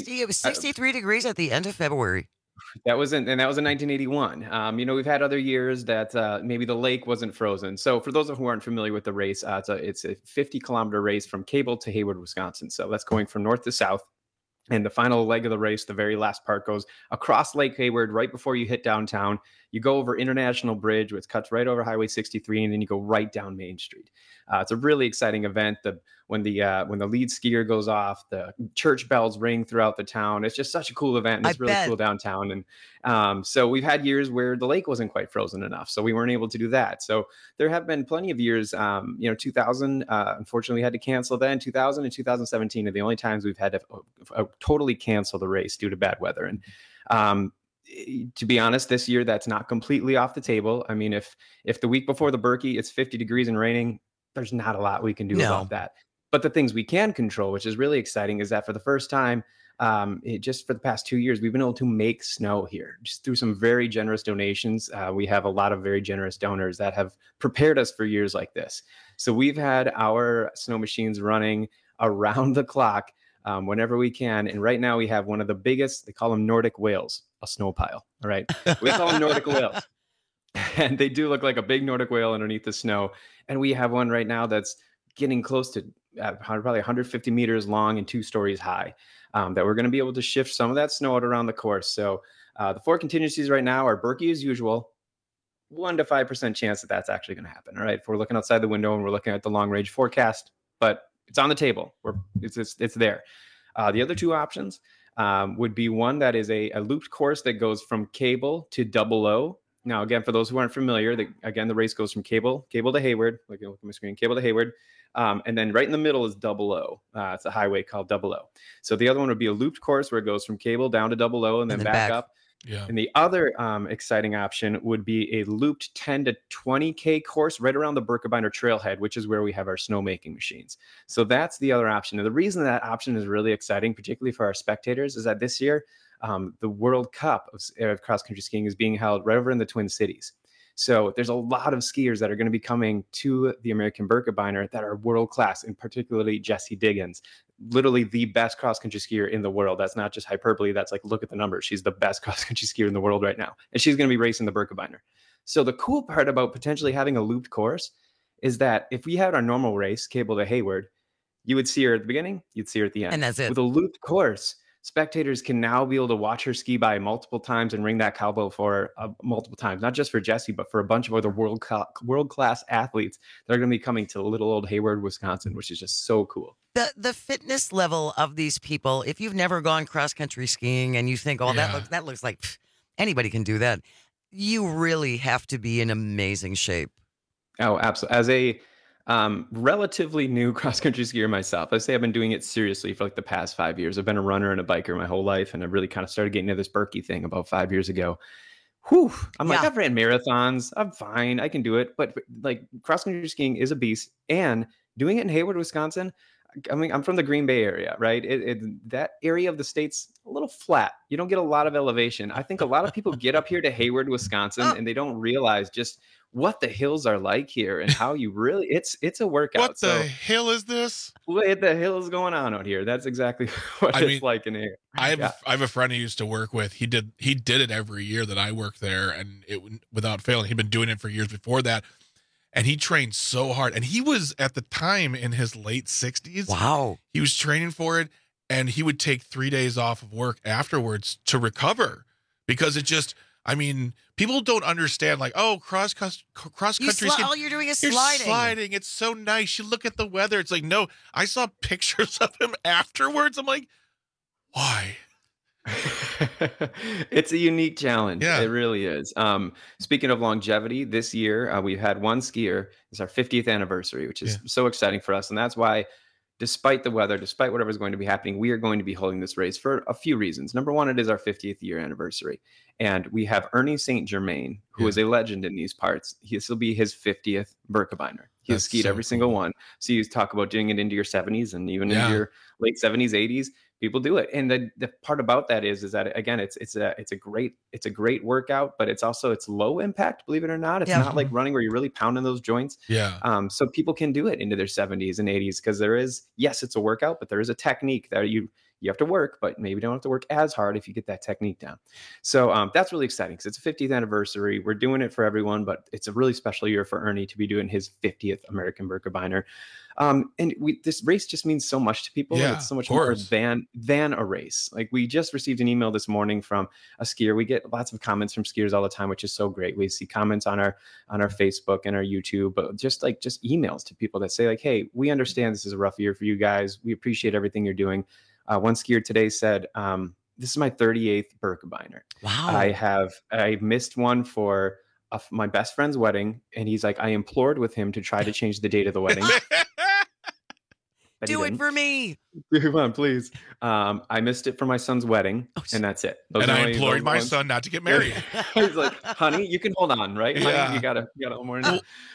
63 degrees at the end of February. That was in 1981. We've had other years that maybe the lake wasn't frozen. So for those who aren't familiar with the race, it's a 50-kilometer race from Cable to Hayward, Wisconsin. So that's going from north to south. And the final leg of the race, the very last part, goes across Lake Hayward right before you hit downtown. You go over International Bridge, which cuts right over Highway 63, and then you go right down Main Street. It's a really exciting event. When the lead skier goes off, the church bells ring throughout the town. It's just such a cool event. And it's really cool downtown. And so we've had years where the lake wasn't quite frozen enough, so we weren't able to do that. So there have been plenty of years. 2000, unfortunately, we had to cancel then. 2000 and 2017 are the only times we've had to totally cancel the race due to bad weather. And to be honest, this year that's not completely off the table. I mean, if the week before the Birkie it's 50 degrees and raining, there's not a lot we can do about that. But the things we can control, which is really exciting, is that for the first time, just for the past 2 years, we've been able to make snow here just through some very generous donations. We have a lot of very generous donors that have prepared us for years like this. So we've had our snow machines running around the clock whenever we can. And right now we have one of the biggest, they call them Nordic whales, a snow pile. All right. We call them Nordic whales. And they do look like a big Nordic whale underneath the snow. And we have one right now that's getting close to probably 150 meters long and 2 stories high, that we're going to be able to shift some of that snow out around the course. So the 4 contingencies right now are Birkie as usual, 1 to 5% chance that that's actually going to happen. All right. If we're looking outside the window and we're looking at the long range forecast, but it's on the table. It's there. The other 2 options would be one that is a looped course that goes from Cable to Double O. Now, again, for those who aren't familiar, the race goes from Cable to Hayward. Look at my screen, Cable to Hayward. And then right in the middle is Double O. It's a highway called Double O. So the other one would be a looped course where it goes from Cable down to Double O and then back up. Yeah. And the other exciting option would be a looped 10 to 20K course right around the Birkebeiner trailhead, which is where we have our snowmaking machines. So that's the other option. And the reason that option is really exciting, particularly for our spectators, is that this year, the World Cup of cross-country skiing is being held right over in the Twin Cities. So there's a lot of skiers that are going to be coming to the American Birkebeiner that are world-class, and particularly Jessie Diggins, literally the best cross-country skier in the world. That's not just hyperbole. That's like, look at the numbers. She's the best cross-country skier in the world right now. And she's going to be racing the Birkebeiner. So the cool part about potentially having a looped course is that if we had our normal race, Cable to Hayward, you would see her at the beginning, you'd see her at the end. And that's it. With a looped course, spectators can now be able to watch her ski by multiple times and ring that cowbell for multiple times, not just for Jessie, but for a bunch of other world-class athletes that are going to be coming to little old Hayward, Wisconsin, which is just so cool. The fitness level of these people, if you've never gone cross-country skiing and you think, that looks like anybody can do that, you really have to be in amazing shape. Oh, absolutely. Relatively new cross-country skier myself. I say I've been doing it seriously for like the past 5 years. I've been a runner and a biker my whole life, and I really kind of started getting into this Berkey thing about 5 years ago. Whew. I'm like, I've ran marathons. I'm fine. I can do it. But like cross-country skiing is a beast, and doing it in Hayward, Wisconsin. I mean, I'm from the Green Bay area, right? That area of the state's a little flat. You don't get a lot of elevation. I think a lot of people get up here to Hayward, Wisconsin, and they don't realize just what the hills are like here and how you really, it's a workout. What the hell is this? What the hell is going on out here? That's exactly what it's like in here. I have a friend I used to work with. He did it every year that I worked there, and it without failing. He'd been doing it for years before that. And he trained so hard. And he was at the time in his late 60s. Wow. He was training for it. And he would take 3 days off of work afterwards to recover. Because it just, I mean, people don't understand, like, oh, cross country. All you're doing is you're sliding. sliding. It's so nice. You look at the weather. It's like, no, I saw pictures of him afterwards. I'm like, why? It's a unique challenge. Yeah. It really is. Speaking of longevity, this year we've had one skier. It's our 50th anniversary, which is so exciting for us. And that's why, despite the weather, despite whatever's going to be happening, we are going to be holding this race for a few reasons. Number one, it is our 50th year anniversary. And we have Ernie St. Germain, who is a legend in these parts. This will be his 50th Birkebeiner. He has skied every single one. So you talk about doing it into your 70s and even into your late 70s, 80s. People do it, and the part about that is that again, it's a great workout, but it's low impact. Believe it or not, it's not like running where you're really pounding those joints. Yeah. So people can do it into their 70s and 80s because there is, yes, it's a workout, but there is a technique that you have to work, but maybe don't have to work as hard if you get that technique down. So that's really exciting because it's a 50th anniversary. We're doing it for everyone, but it's a really special year for Ernie to be doing his 50th American Birkebeiner. And this race just means so much to people. Yeah, it's so much more than a race. Like we just received an email this morning from a skier. We get lots of comments from skiers all the time, which is so great. We see comments on our Facebook and our YouTube, but just emails to people that say like, hey, we understand this is a rough year for you guys. We appreciate everything you're doing. One skier today said, this is my 38th Birkebeiner. Wow. I missed one for my best friend's wedding. And he's like, I implored with him to try to change the date of the wedding. Do it for me. Come on, please. I missed it for my son's wedding, and that's it. And I implored my son not to get married. He's like, honey, you can hold on, right? Yeah. Honey, you gotta hold more.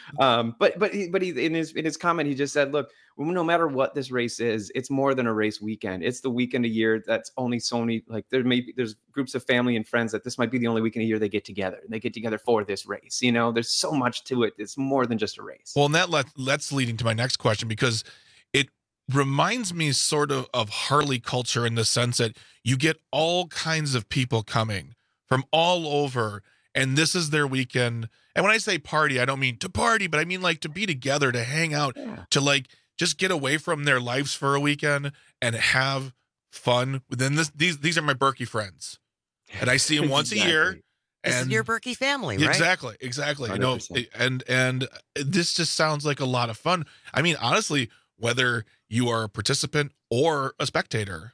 But he in his comment, he just said, look, no matter what this race is, it's more than a race weekend. It's the weekend a year that's only so many, like there's groups of family and friends that this might be the only weekend a year they get together. And they get together for this race. You know, there's so much to it. It's more than just a race. Well, and that's leading to my next question, because it reminds me sort of Harley culture in the sense that you get all kinds of people coming from all over, and this is their weekend. And when I say party, I don't mean to party, but I mean like to be together, to hang out, to like just get away from their lives for a weekend and have fun. Then these are my Berkey friends, and I see them once a year. This is your Berkey family, right? Exactly. 100%. You know, and this just sounds like a lot of fun. I mean, honestly, whether you are a participant or a spectator.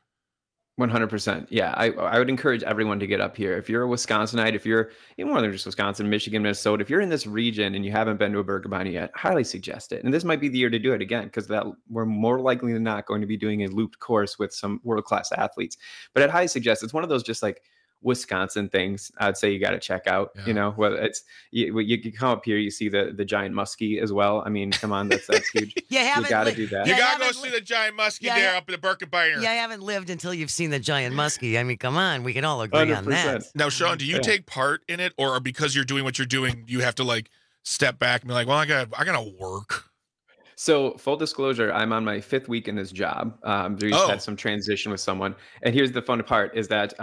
100%. Yeah, I would encourage everyone to get up here. If you're a Wisconsinite, if you're even more than just Wisconsin, Michigan, Minnesota, if you're in this region and you haven't been to a Birkebeiner yet, highly suggest it. And this might be the year to do it again, because that we're more likely than not going to be doing a looped course with some world-class athletes. But I'd highly suggest it's one of those just like Wisconsin things I'd say you got to check out. You know, whether it's you come up here, you see the giant muskie as well. I mean, come on, that's huge. You got to do that. You got to go see the giant muskie there up in the Birkebeiner. Yeah, I haven't lived until you've seen the giant muskie. I mean, come on, we can all agree on that. Now, Sean, do you take part in it, or because you're doing what you're doing, you have to like step back and be like, well, I gotta work? So full disclosure, I'm on my 5th week in this job. We had some transition with someone. And here's the fun part is that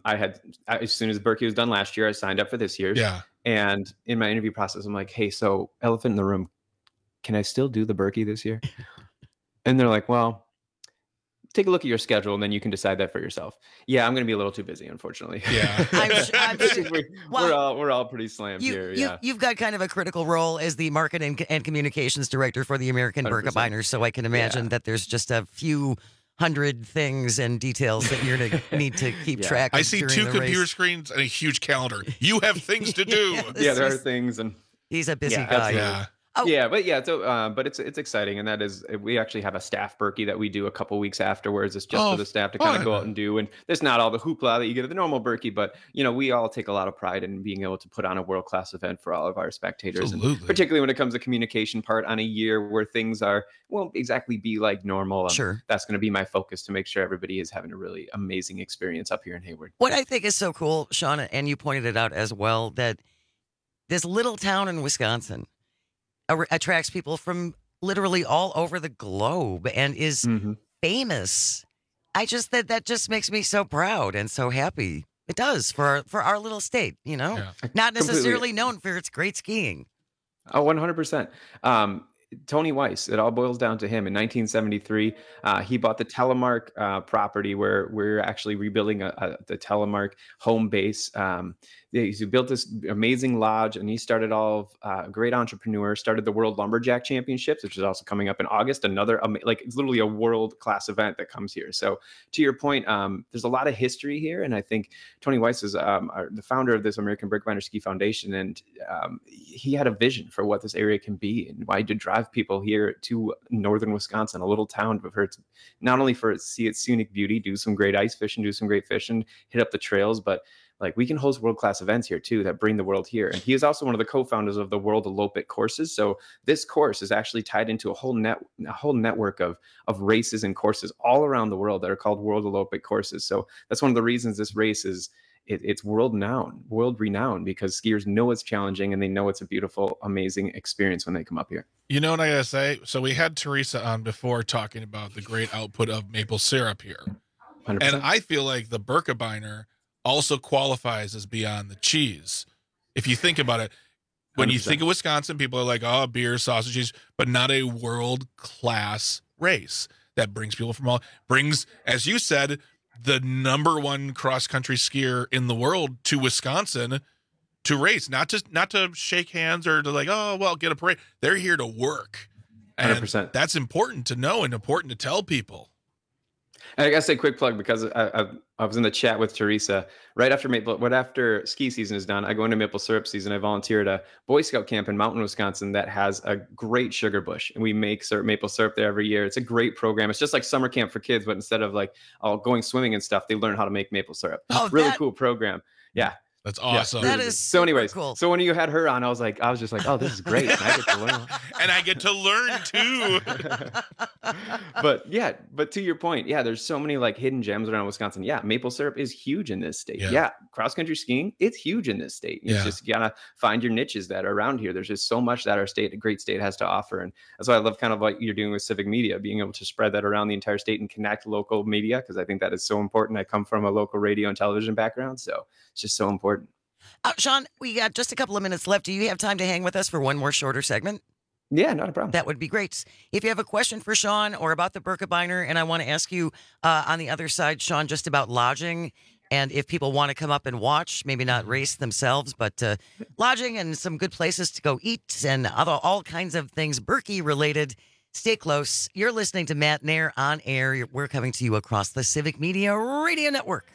as soon as Berkey was done last year, I signed up for this year. Yeah. And in my interview process, I'm like, hey, so elephant in the room, can I still do the Berkey this year? And they're like, well, take a look at your schedule and then you can decide that for yourself. Yeah, I'm going to be a little too busy, unfortunately. Yeah. I'm sure, we're all pretty slammed here. Yeah. You've got kind of a critical role as the marketing and communications director for the American Birkebeiner, so I can imagine that there's just a few hundred things and details that you're going to need to keep track of. I see 2 computer screens and a huge calendar. You have things to do. There are things. And he's a busy guy. Yeah. Yeah, but it's exciting, and that is we actually have a staff Berkey that we do a couple weeks afterwards. It's just for the staff to kind of go out and do, and there's not all the hoopla that you get at the normal Berkey, but we all take a lot of pride in being able to put on a world-class event for all of our spectators, and particularly when it comes to communication part on a year where things won't exactly be like normal. Sure, that's going to be my focus to make sure everybody is having a really amazing experience up here in Hayward. What I think is so cool, Sean, and you pointed it out as well, that this little town in Wisconsin attracts people from literally all over the globe and is famous. I just that just makes me so proud and so happy. It does for our little state, not necessarily known for its great skiing. Oh, 100%. Tony Weiss, it all boils down to him. In 1973, he bought the Telemark property where we're actually rebuilding the Telemark home base. He built this amazing lodge, and he started a great entrepreneur, started the World Lumberjack Championships, which is also coming up in August. Another, it's literally a world-class event that comes here. So to your point, there's a lot of history here, and I think Tony Weiss is the founder of this American Birkebeiner Ski Foundation, and he had a vision for what this area can be and why to drive people here to northern Wisconsin, a little town, but not only for it to see its scenic beauty, do some great ice fishing, do some great fishing, hit up the trails, but we can host world-class events here too that bring the world here. And he is also one of the co-founders of the World Elope courses. So this course is actually tied into a whole network of races and courses all around the world that are called World Elope courses. So that's one of the reasons this race is it's world renowned, because skiers know it's challenging and they know it's a beautiful, amazing experience when they come up here. You know what I gotta say? So we had Teresa on before talking about the great output of maple syrup here. 100%. And I feel like the Birkebeiner also qualifies as beyond the cheese. If you think about it, when 100%. You think of Wisconsin, people are like, oh, beer, sausage, cheese, but not a world-class race that brings people from brings, as you said, the number one cross-country skier in the world to Wisconsin to race, not to shake hands or to get a parade. They're here to work. And 100%. That's important to know and important to tell people. And I gotta say, quick plug, because I was in the chat with Teresa right after ski season is done. I go into maple syrup season. I volunteer at a Boy Scout camp in Mountain, Wisconsin that has a great sugar bush, and we make maple syrup there every year. It's a great program. It's just like summer camp for kids, but instead of going swimming and stuff, they learn how to make maple syrup. Really cool program. Yeah. That's awesome. Yeah, that is so. Anyways, cool. So when you had her on, I was just like, oh, this is great. And I get to learn. And I get to learn too. But to your point, there's so many hidden gems around Wisconsin. Yeah, maple syrup is huge in this state. Yeah, cross country skiing, it's huge in this state. It's just you gotta find your niches that are around here. There's just so much that our state, a great state, has to offer, and that's why I love kind of what you're doing with Civic Media, being able to spread that around the entire state and connect local media, because I think that is so important. I come from a local radio and television background, so it's just so important. Sean, we got just a couple of minutes left. Do you have time to hang with us for one more shorter segment? Yeah, not a problem. That would be great. If you have a question for Sean or about the Birkebeiner, and I want to ask you on the other side, Sean, just about lodging, and if people want to come up and watch, maybe not race themselves, but lodging and some good places to go eat and all kinds of things Berkey related. Stay close. You're listening to Matt Nair on air. We're coming to you across the Civic Media Radio Network.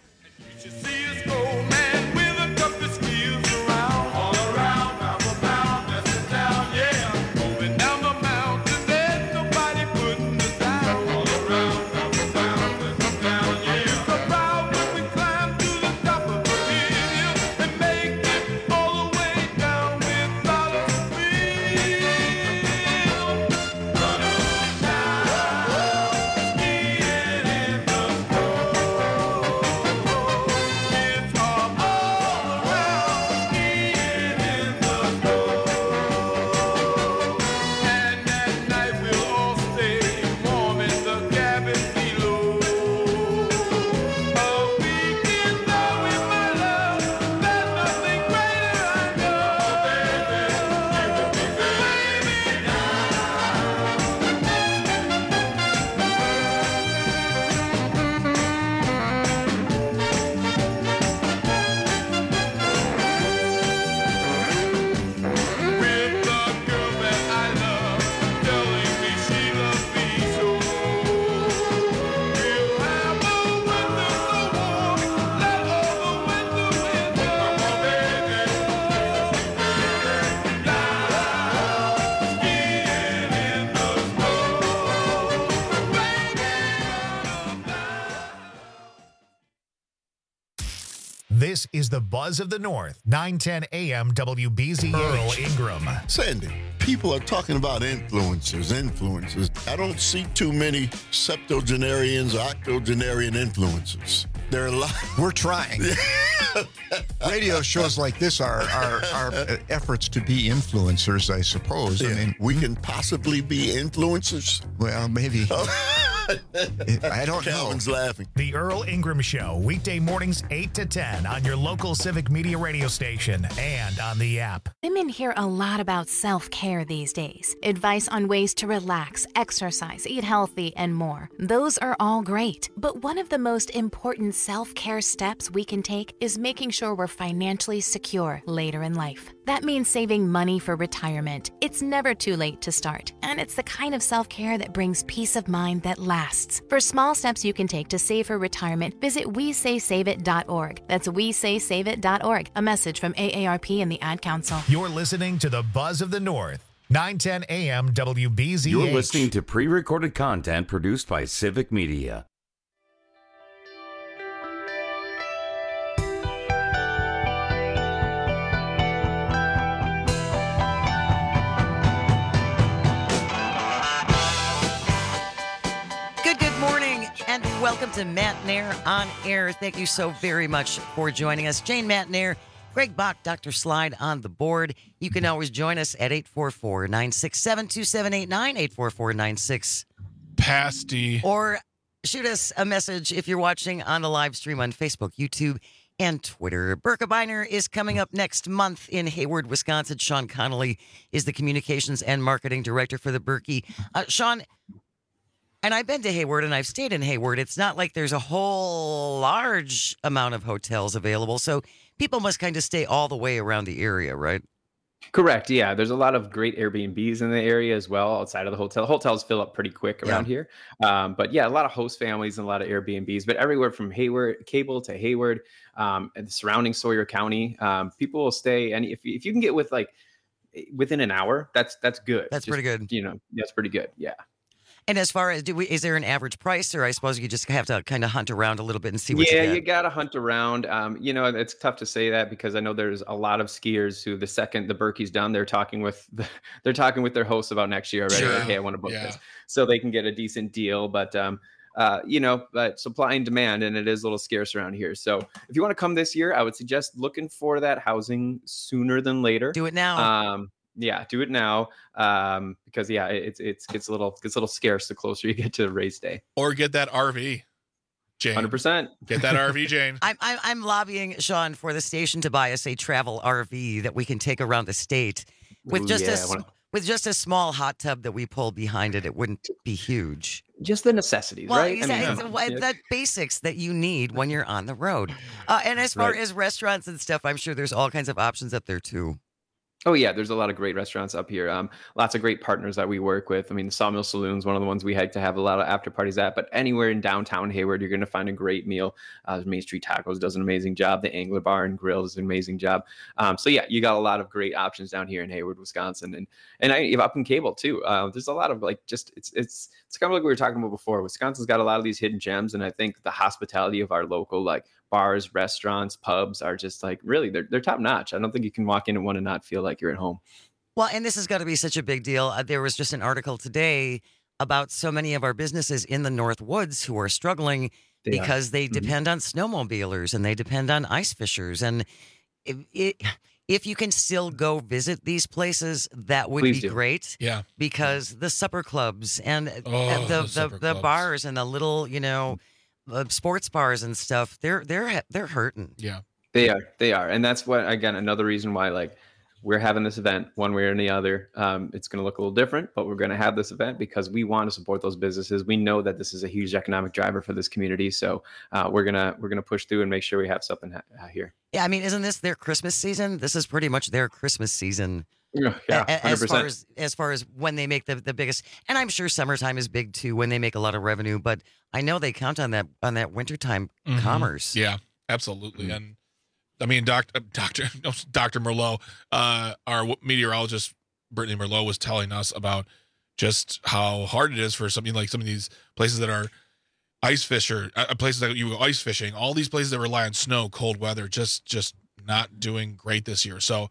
This is the Buzz of the North, 910 AM WBZH. Earl Ingram. Sandy, people are talking about influencers. I don't see too many septuagenarians or octogenarian influencers. There are a lot. We're trying. Radio shows like this are efforts to be influencers, I suppose. Yeah. I mean, we can possibly be influencers. Well, maybe. I don't know. Calvin's laughing. The Earl Ingram Show, weekday mornings 8 to 10 on your local Civic Media radio station and on the app. Women hear a lot about self-care these days. Advice on ways to relax, exercise, eat healthy, and more. Those are all great. But one of the most important self-care steps we can take is making sure we're financially secure later in life. That means saving money for retirement. It's never too late to start, and it's the kind of self-care that brings peace of mind that lasts. For small steps you can take to save for retirement, visit WeSaySaveIt.org. That's WeSaySaveIt.org. A message from AARP and the Ad Council. You're listening to the Buzz of the North, 910 AM WBZH. You're listening to pre-recorded content produced by Civic Media. And welcome to Matt Nair on Air. Thank you so very much for joining us. Jane Matt Nair, Greg Bach, Dr. Slide on the board. You can always join us at 844-967-2789, 844-96. Pasty. Or shoot us a message if you're watching on the live stream on Facebook, YouTube, and Twitter. Burka Biner is coming up next month in Hayward, Wisconsin. Sean Connolly is the Communications and Marketing Director for the Berkey. Sean, and I've been to Hayward and I've stayed in Hayward. It's not like there's a whole large amount of hotels available. So people must kind of stay all the way around the area, right? Correct. Yeah. There's a lot of great Airbnbs in the area as well outside of the hotel. Hotels fill up pretty quick around here. But yeah, a lot of host families and a lot of Airbnbs, but everywhere from Hayward, Cable to Hayward, and the surrounding Sawyer County, people will stay. And if you can get within an hour, that's good. That's pretty good. That's pretty good. Yeah. And as far as, is there an average price, or I suppose you just have to kind of hunt around a little bit and see what you get? Yeah, you got to hunt around. It's tough to say that because I know there's a lot of skiers who the second the Berkey's done, they're talking with their hosts about next year already. Sure. Like, hey, I want to book this, so they can get a decent deal. But but supply and demand, and it is a little scarce around here. So if you want to come this year, I would suggest looking for that housing sooner than later. Do it now. Yeah, do it now, because it gets a little scarce the closer you get to race day. Or get that RV, Jane. 100%. Get that RV, Jane. I'm lobbying Sean for the station to buy us a travel RV that we can take around the state with just a small hot tub that we pull behind it. It wouldn't be huge. Just the necessities, right? Exactly. That basics that you need when you're on the road. And as far as restaurants and stuff, I'm sure there's all kinds of options up there too. Oh, yeah. There's a lot of great restaurants up here. Lots of great partners that we work with. I mean, the Sawmill Saloon's one of the ones we like to have a lot of after parties at. But anywhere in downtown Hayward, you're going to find a great meal. Main Street Tacos does an amazing job. The Angler Bar and Grill does an amazing job. You got a lot of great options down here in Hayward, Wisconsin. And up in Cable, too. There's a lot of it's kind of like we were talking about before. Wisconsin's got a lot of these hidden gems. And I think the hospitality of our local, bars, restaurants, pubs are just really they're top notch. I don't think you can walk into one and not feel like you're at home. Well, and this has got to be such a big deal. There was just an article today about so many of our businesses in the North Woods who are struggling because they depend on snowmobilers and they depend on ice fishers. And if you can still go visit these places, that would be great. Yeah. Because the supper clubs and the bars and the little, sports bars and stuff, they're hurting. Yeah, they are. And that's what, again, another reason why we're having this event one way or the other. It's going to look a little different, but we're going to have this event because we want to support those businesses. We know that this is a huge economic driver for this community. So we're going to push through and make sure we have something here. Yeah. I mean, isn't this their Christmas season? This is pretty much their Christmas season. Yeah, 100%. As far as when they make the biggest, and I'm sure summertime is big too when they make a lot of revenue, but I know they count on that wintertime commerce. Yeah, absolutely. Mm-hmm. And I mean, Dr. Merlot, our meteorologist Brittany Merlot was telling us about just how hard it is for some of these places that are ice fisher, places that you go ice fishing, all these places that rely on snow, cold weather, just not doing great this year. So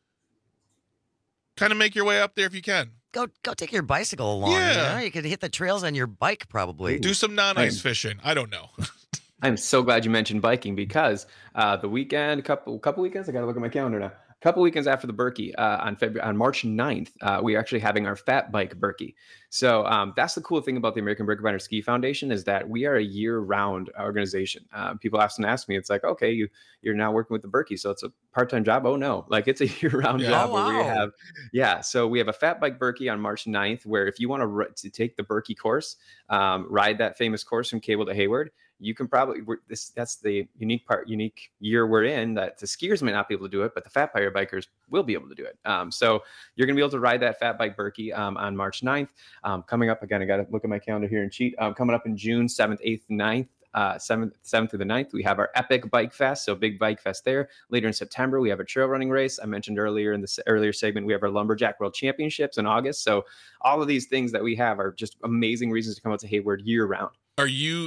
kind of make your way up there if you can. Go take your bicycle along. Yeah. You could hit the trails on your bike probably. Do some non-ice fishing. I don't know. I'm so glad you mentioned biking because the weekend, a couple weekends, I got to look at my calendar now. A couple weekends after the Berkey, on March 9th, we're actually having our Fat Bike Berkey. So that's the cool thing about the American Birka Binder Ski Foundation is that we are a year-round organization. People often ask me, it's like, okay, you're now working with the Berkey, so it's a part-time job? Oh, no. Like, it's a year-round job where we have, so we have a Fat Bike Berkey on March 9th, where if you want to take the Berkey course, ride that famous course from Cable to Hayward, you can probably, that's the unique year we're in, that the skiers might not be able to do it, but the fat tire bikers will be able to do it. So you're going to be able to ride that Fat Bike Berkey on March 9th. Coming up, again, I got to look at my calendar here and cheat. Coming up in June 7th, 8th, 9th, 7th through the 9th, we have our Epic Bike Fest, so big bike fest there. Later in September, we have a trail running race. I mentioned earlier in this earlier segment, we have our Lumberjack World Championships in August. So all of these things that we have are just amazing reasons to come out to Hayward year round. Do you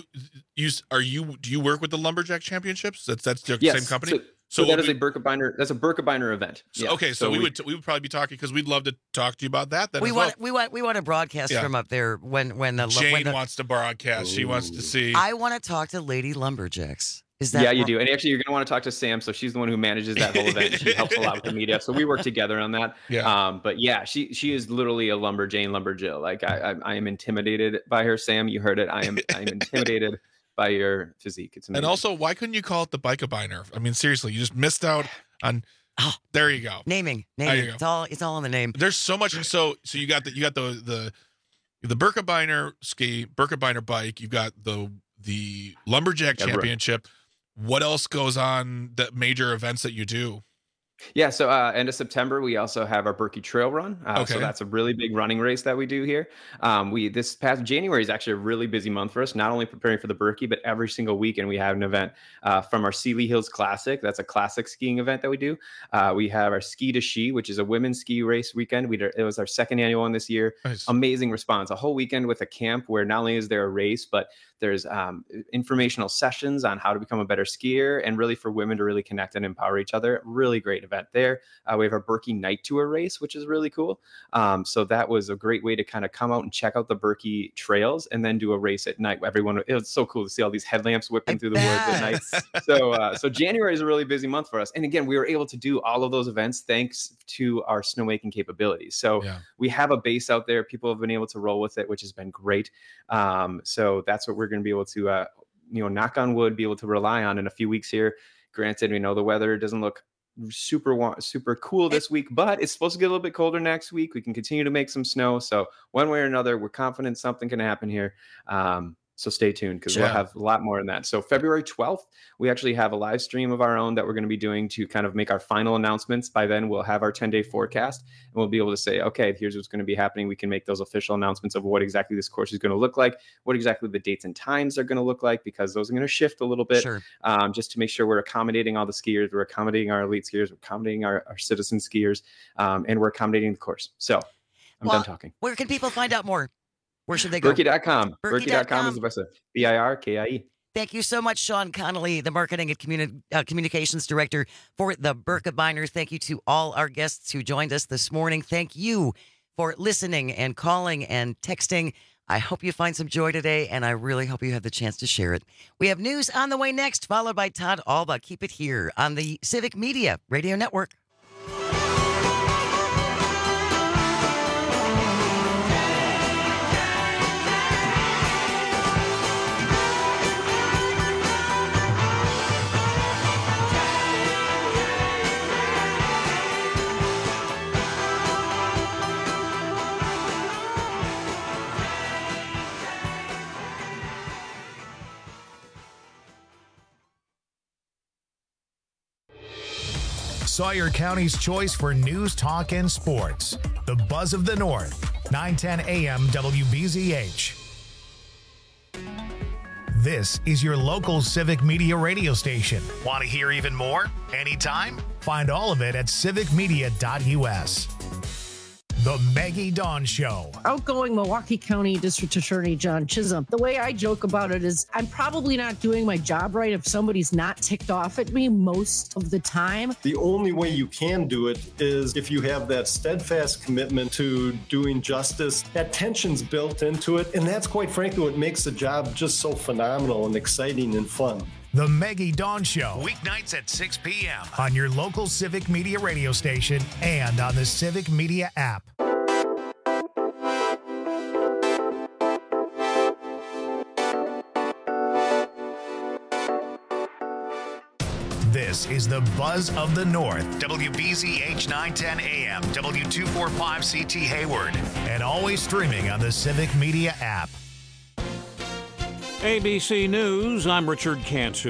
work with the Lumberjack Championships? That's the same company. So that is a Birka Binder. That's a Birka Binder event. So, okay, so we would probably be talking because we'd love to talk to you about that. Then we want to broadcast from up there when the Jane wants to broadcast. Ooh. She wants to see. I want to talk to Lady Lumberjacks. Is that you do. And actually, you're going to want to talk to Sam. So she's the one who manages that whole event. She helps a lot with the media. So we work together on that. Yeah. But yeah, she is literally a Lumberjane, Lumberjill. Like I am intimidated by her. Sam, you heard it. I am intimidated by your physique. It's amazing. And also, why couldn't you call it the Birka Binder? I mean, seriously, you just missed out on. There you go. Naming. It's all in the name. There's so much. So you got the Birka Binder ski, Birka Binder bike. You've got the Lumberjack Championship. What else goes on that major events that you do? Yeah, so end of September, we also have our Berkey Trail Run. So that's a really big running race that we do here. This past January is actually a really busy month for us, not only preparing for the Berkey, but every single weekend we have an event from our Sealy Hills Classic. That's a classic skiing event that we do. We have our Ski to Ski, which is a women's ski race weekend. It was our second annual one this year. Nice. Amazing response. A whole weekend with a camp where not only is there a race, but there's informational sessions on how to become a better skier and really for women to really connect and empower each other. Really great event there. We have our Berkey Night Tour race, which is really cool. So that was a great way to kind of come out and check out the Berkey trails and then do a race at night. It was so cool to see all these headlamps whipping through the woods at night. So January is a really busy month for us. And again, we were able to do all of those events thanks to our snowmaking capabilities. So we have a base out there. People have been able to roll with it, which has been great. So that's what we're going to be able to, knock on wood, be able to rely on in a few weeks here. Granted, we know the weather doesn't look super cool this week, but it's supposed to get a little bit colder next week. We can continue to make some snow. So one way or another, we're confident something can happen here. So stay tuned because we'll have a lot more in that. So February 12th, we actually have a live stream of our own that we're going to be doing to kind of make our final announcements. By then, we'll have our 10-day forecast and we'll be able to say, okay, here's what's going to be happening. We can make those official announcements of what exactly this course is going to look like, what exactly the dates and times are going to look like, because those are going to shift a little bit just to make sure we're accommodating all the skiers, we're accommodating our elite skiers, we're accommodating our citizen skiers, and we're accommodating the course. So I'm done talking. Where can people find out more? Where should they go? Berkey.com. Berkey.com is the best. BIRKIE. Thank you so much, Sean Connolly, the Marketing and Communications Director for the Birka Binder. Thank you to all our guests who joined us this morning. Thank you for listening and calling and texting. I hope you find some joy today, and I really hope you have the chance to share it. We have news on the way next, followed by Todd Alba. Keep it here on the Civic Media Radio Network. Sawyer County's choice for news, talk, and sports. The Buzz of the North, 910 AM WBZH. This is your local Civic Media radio station. Want to hear even more? Anytime? Find all of it at civicmedia.us. The Maggie Dawn Show. Outgoing Milwaukee County District Attorney John Chisholm. The way I joke about it is I'm probably not doing my job right if somebody's not ticked off at me most of the time. The only way you can do it is if you have that steadfast commitment to doing justice. That tension's built into it, and that's quite frankly what makes the job just so phenomenal and exciting and fun. The Maggie Dawn Show, weeknights at 6 p.m. on your local Civic Media radio station and on the Civic Media app. This is the Buzz of the North, WBZH 910 AM, W245CT Hayward, and always streaming on the Civic Media app. ABC News, I'm Richard Cantu.